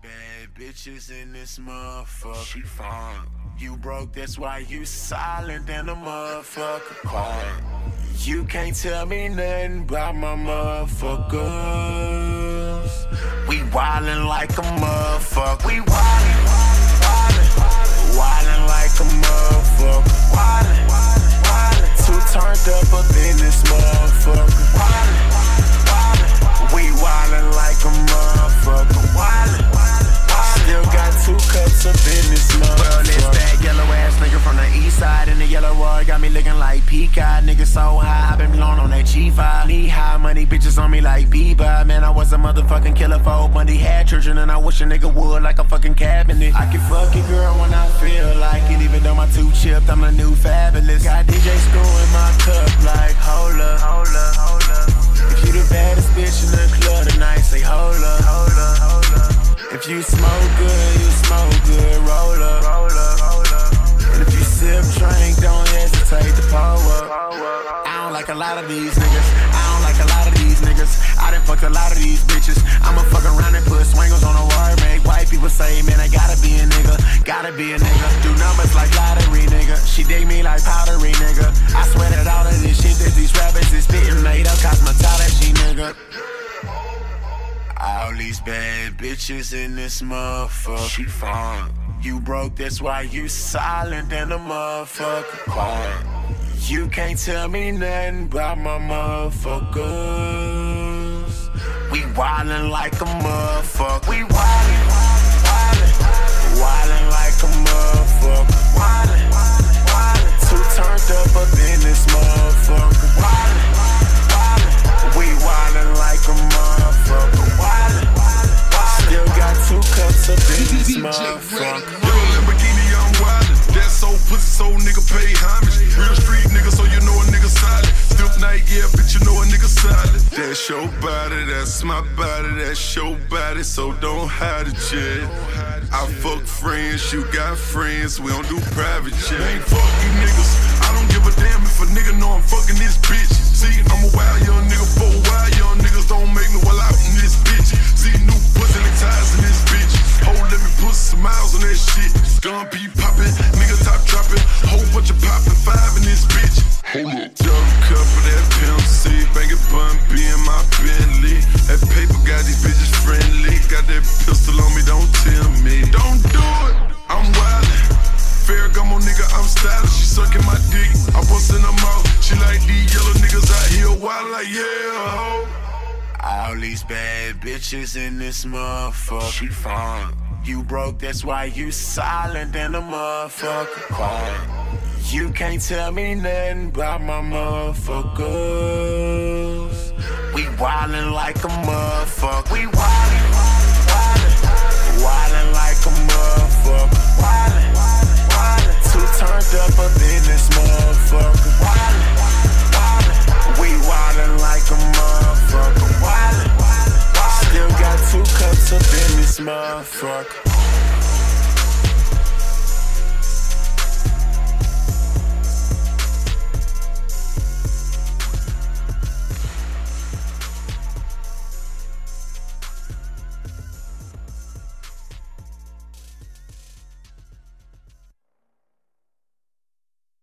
bad bitches in this motherfucker. She fine. You broke, that's why you silent than a motherfucker. Quiet. You can't tell me nothing about my motherfuckers. We wildin' like a motherfucker. We wildin', wildin' like a motherfucker. Wildin', too turned up in this motherfucker. We wildin' like a motherfucker. Wildin'. Still got 2 cups up in this motherfucker. Well, it's that yellow ass nigga from the east side. And the yellow roy got me looking like Peacock. Nigga so high, I been blown on that G5. Knee high money, bitches on me like Bieber. Man, I was a motherfucking killer for Bundy. Had children and I wish a nigga would like a fucking cabinet. I can fuck it, girl, when I feel like it. Even though my 2 chipped, I'm the new fabulous. Got DJ screwing my cup like, hold up, hold up, hold up. If you the baddest bitch in the club tonight, say hold up, hold up, hold up. If you smoke good, you smoke good, roll up, roll up, roll up. And if you sip, drink, don't hesitate to pull up. I don't like a lot of these niggas, I don't like a lot of these niggas. I done fucked a lot of these bitches. I'ma fuck around and put swingles on a wire. Make white people say, man, I gotta be a nigga, gotta be a nigga. Do numbers like lottery, nigga. She dig me like pottery, nigga. I swear that all of this shit that these rappers is spitting made up cosmetology, nigga. All these bad bitches in this motherfucker. She fine. You broke, that's why you silent than a motherfucker. Quiet. You can't tell me nothing about my motherfuckers. We wildin' like a motherfucker. We wildin', wildin' like a motherfucker. Wildin', too turned up in this motherfucker. Wildin', we wildin' like a motherfucker. Wildin', still got 2 cups up in this motherfucker. Yo, Lamborghini, I'm wildin'. That soul pussy, soul nigga pay homage. Real street nigga, so you know a nigga solid. Stiff night, yeah, bitch, you know a nigga solid. That's your body, that's my body, that's your body, so don't hide it, yeah. I fuck friends, you got friends, we don't do private shit. Ain't fuck you niggas, I don't give a damn if a nigga know I'm fucking this bitch. See, I'm a wild young nigga, 4 wild young niggas don't make me well out in this bitch. See, new pussy and ties in this bitch. Hold, let me put some miles on that shit. Gun be poppin', nigga top droppin', whole bunch of poppin', 5 in this bitch. Hold up, double cup of that Pimp C, bangin' bun B in my Bentley. That paper got these bitches friendly. Got that pistol on me, don't tell me. Don't do it, I'm wildin'. Ferragamo nigga, I'm stylish. She sucking my dick, I bust in her mouth. She like these yellow niggas out here wild like yeah, ho. All these bad bitches in this motherfucker. She fine. You broke, that's why you silent than a motherfucker. Quiet. You can't tell me nothing about my motherfuckers. We wildin' like a motherfucker. We wildin', wildin' like a motherfucker. Wildin', too turned up in this motherfucker. Wildin', we wildin' like a motherfucker. Wildin', still got 2 cups up in this motherfucker.